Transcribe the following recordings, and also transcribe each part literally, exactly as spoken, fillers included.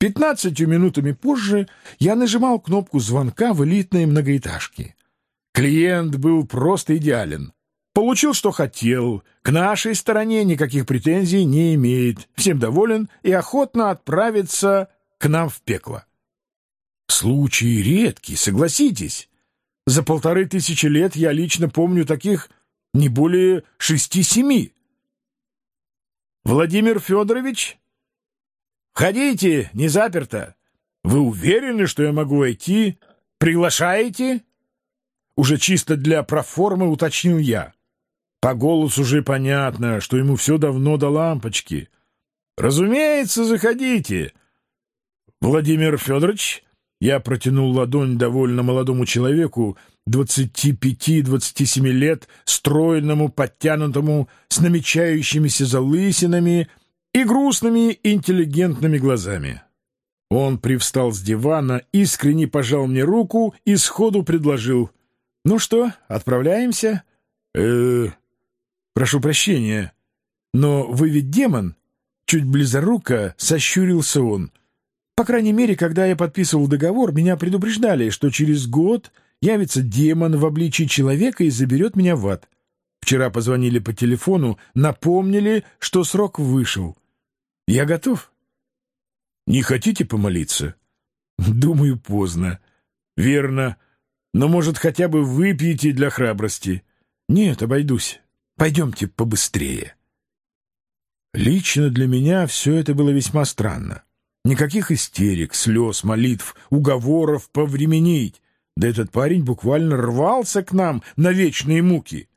Пятнадцатью минутами позже я нажимал кнопку звонка в элитной многоэтажке. Клиент был просто идеален. Получил, что хотел, к нашей стороне никаких претензий не имеет, всем доволен и охотно отправится к нам в пекло. Случай редкий, согласитесь. За полторы тысячи лет я лично помню таких не более шести-семи. Владимир Федорович? Входите, не заперто. Вы уверены, что я могу войти? Приглашаете? Уже чисто для проформы уточнил я. По голосу уже понятно, что ему все давно до лампочки. Разумеется, заходите. Владимир Федорович, я протянул ладонь довольно молодому человеку, двадцати пяти двадцати семи лет, стройному, подтянутому, с намечающимися залысинами и грустными интеллигентными глазами. Он привстал с дивана, искренне пожал мне руку и сходу предложил: «Ну что, отправляемся?» «Э-э... Прошу прощения, но вы ведь демон?» Чуть близоруко сощурился он. «По крайней мере, когда я подписывал договор, меня предупреждали, что через год явится демон в обличии человека и заберет меня в ад. Вчера позвонили по телефону, напомнили, что срок вышел. Я готов». «Не хотите помолиться?» «Думаю, поздно». «Верно. Но, может, хотя бы выпьете для храбрости?» «Нет, обойдусь. Пойдемте побыстрее». Лично для меня все это было весьма странно. Никаких истерик, слез, молитв, уговоров повременить. Да этот парень буквально рвался к нам на вечные муки.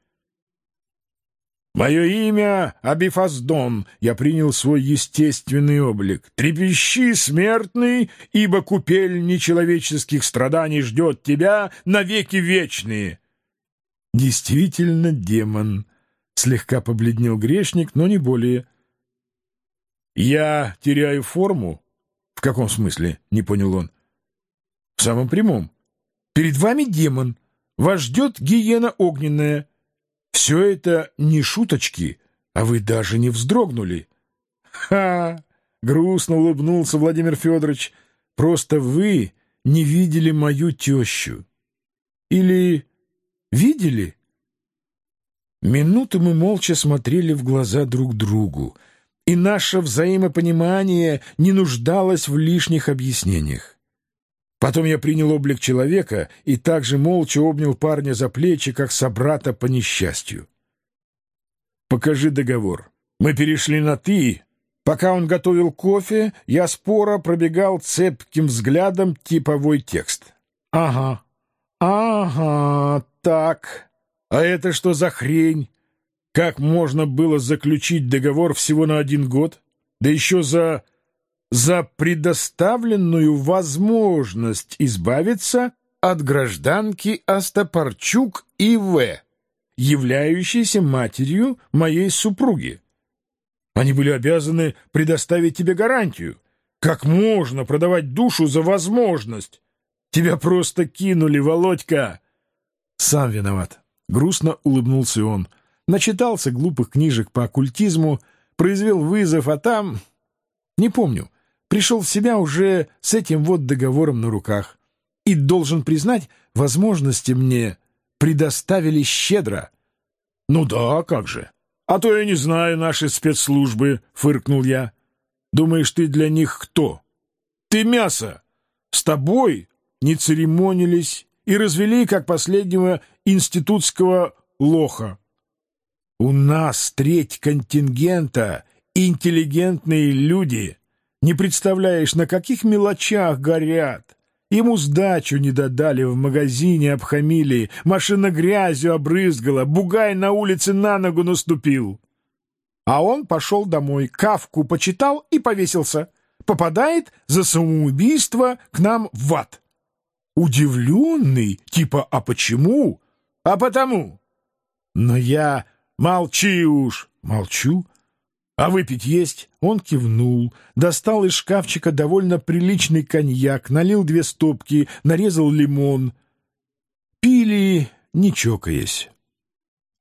«Мое имя Абифаздон», — я принял свой естественный облик. «Трепещи, смертный, ибо купель нечеловеческих страданий ждет тебя навеки вечные». «Действительно демон», — слегка побледнел грешник, но не более. «Я теряю форму?» «В каком смысле?» — не понял он. «В самом прямом. Перед вами демон. Вас ждет гиена огненная. Все это не шуточки, а вы даже не вздрогнули». «Ха!» — грустно улыбнулся Владимир Федорович. «Просто вы не видели мою тещу. Или видели?» Минуту мы молча смотрели в глаза друг другу, и наше взаимопонимание не нуждалось в лишних объяснениях. Потом я принял облик человека и также молча обнял парня за плечи, как собрата по несчастью. «Покажи договор». Мы перешли на «ты». Пока он готовил кофе, я споро пробегал цепким взглядом типовой текст. «Ага, ага, так. А это что за хрень? Как можно было заключить договор всего на один год? Да еще за... за предоставленную возможность избавиться от гражданки Остапарчук И В, являющейся матерью моей супруги. Они были обязаны предоставить тебе гарантию. Как можно продавать душу за возможность? Тебя просто кинули, Володька». «Сам виноват», — грустно улыбнулся он. Начитался глупых книжек по оккультизму, произвел вызов, а там... Не помню. Пришел в себя уже с этим вот договором на руках. И, должен признать, возможности мне предоставили щедро. «Ну да, как же. А то я не знаю наши спецслужбы», — фыркнул я. «Думаешь, ты для них кто? Ты мясо. С тобой не церемонились и развели, как последнего институтского лоха. У нас треть контингента — интеллигентные люди. Не представляешь, на каких мелочах горят. Ему сдачу не додали, в магазине обхамили, машина грязью обрызгала, бугай на улице на ногу наступил. А он пошел домой, Кафку почитал и повесился. Попадает за самоубийство к нам в ад. Удивленный, типа, а почему? А потому. Но я... Молчи уж. Молчу. А выпить есть? Он кивнул, достал из шкафчика довольно приличный коньяк, налил две стопки, нарезал лимон. Пили, не чокаясь.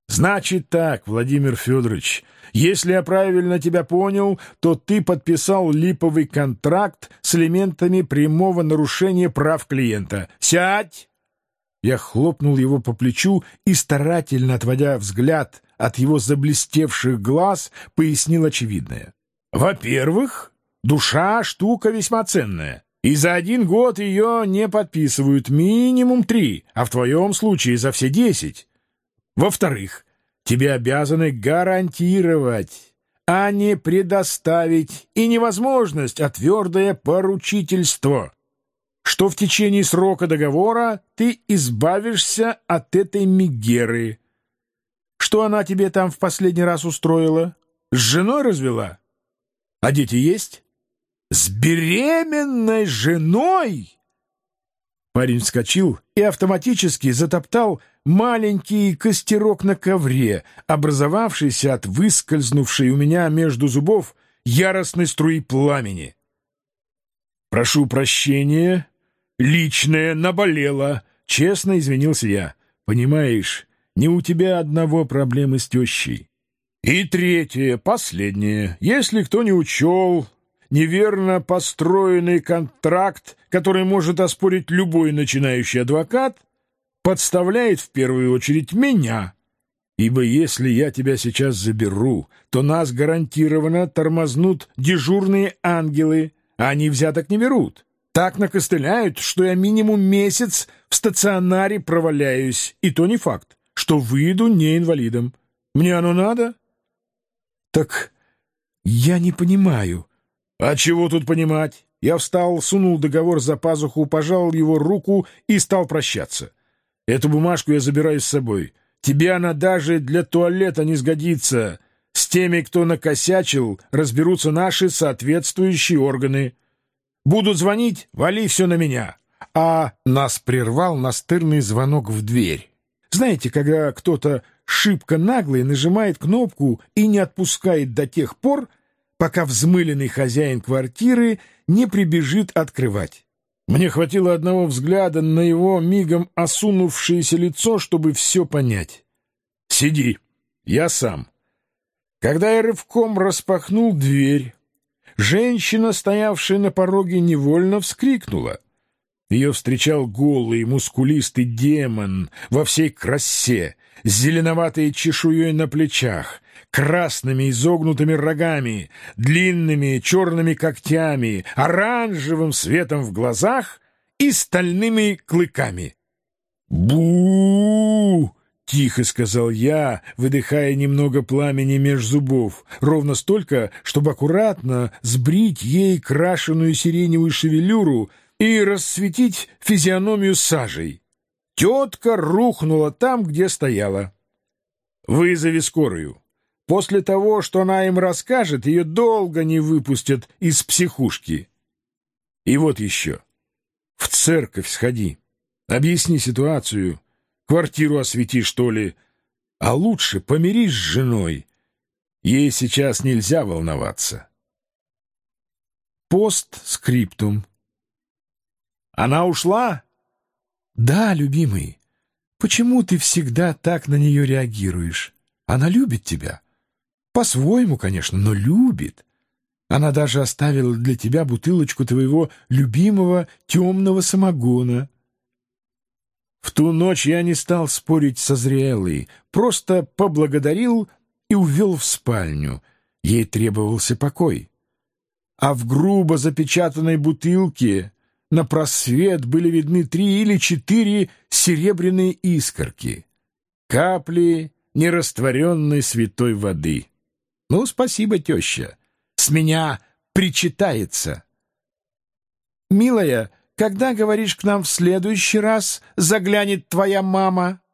Значит так, Владимир Федорович, если я правильно тебя понял, то ты подписал липовый контракт с элементами прямого нарушения прав клиента. Сядь! Я хлопнул его по плечу и, старательно отводя взгляд от его заблестевших глаз, пояснил очевидное. Во-первых, душа — штука весьма ценная, и за один год ее не подписывают, минимум три, а в твоем случае за все десять. Во-вторых, тебе обязаны гарантировать, а не предоставить, и невозможность, а твердое поручительство, что в течение срока договора ты избавишься от этой мегеры. Что она тебе там в последний раз устроила? С женой развела? А дети есть? С беременной женой? Парень вскочил и автоматически затоптал маленький костерок на ковре, образовавшийся от выскользнувшей у меня между зубов яростной струи пламени. «Прошу прощения, личное наболело», — честно извинился я. «Понимаешь, не у тебя одного проблемы с тещей. И третье, последнее. Если кто не учел, неверно построенный контракт, который может оспорить любой начинающий адвокат, подставляет в первую очередь меня. Ибо если я тебя сейчас заберу, то нас гарантированно тормознут дежурные ангелы, а они взяток не берут. Так накостыляют, что я минимум месяц в стационаре проваляюсь, и то не факт, что выйду не инвалидом. Мне оно надо? Так я не понимаю. А чего тут понимать? Я встал, сунул договор за пазуху, пожал его руку и стал прощаться. Эту бумажку я забираю с собой. Тебе она даже для туалета не сгодится. С теми, кто накосячил, разберутся наши соответствующие органы. Будут звонить, вали все на меня. А нас прервал настырный звонок в дверь. Знаете, когда кто-то шибко наглый нажимает кнопку и не отпускает до тех пор, пока взмыленный хозяин квартиры не прибежит открывать. Мне хватило одного взгляда на его мигом осунувшееся лицо, чтобы все понять. «Сиди, я сам». Когда я рывком распахнул дверь, женщина, стоявшая на пороге, невольно вскрикнула. Ее встречал голый, мускулистый демон во всей красе, с зеленоватой чешуей на плечах, красными изогнутыми рогами, длинными черными когтями, оранжевым светом в глазах и стальными клыками. «Бу-у-у!» — тихо сказал я, выдыхая немного пламени меж зубов, ровно столько, чтобы аккуратно сбрить ей крашеную сиреневую шевелюру и рассветить физиономию сажей. Тетка рухнула там, где стояла. «Вызови скорую. После того, что она им расскажет, ее долго не выпустят из психушки. И вот еще. В церковь сходи. Объясни ситуацию. Квартиру освети, что ли. А лучше помирись с женой. Ей сейчас нельзя волноваться». Постскриптум. «Она ушла?» «Да, любимый. Почему ты всегда так на нее реагируешь? Она любит тебя. По-своему, конечно, но любит. Она даже оставила для тебя бутылочку твоего любимого темного самогона». В ту ночь я не стал спорить со зрелой, просто поблагодарил и увел в спальню. Ей требовался покой. А в грубо запечатанной бутылке на просвет были видны три или четыре серебряные искорки, капли нерастворенной святой воды. Ну, спасибо, теща, с меня причитается. «Милая, когда, говоришь, к нам в следующий раз заглянет твоя мама?»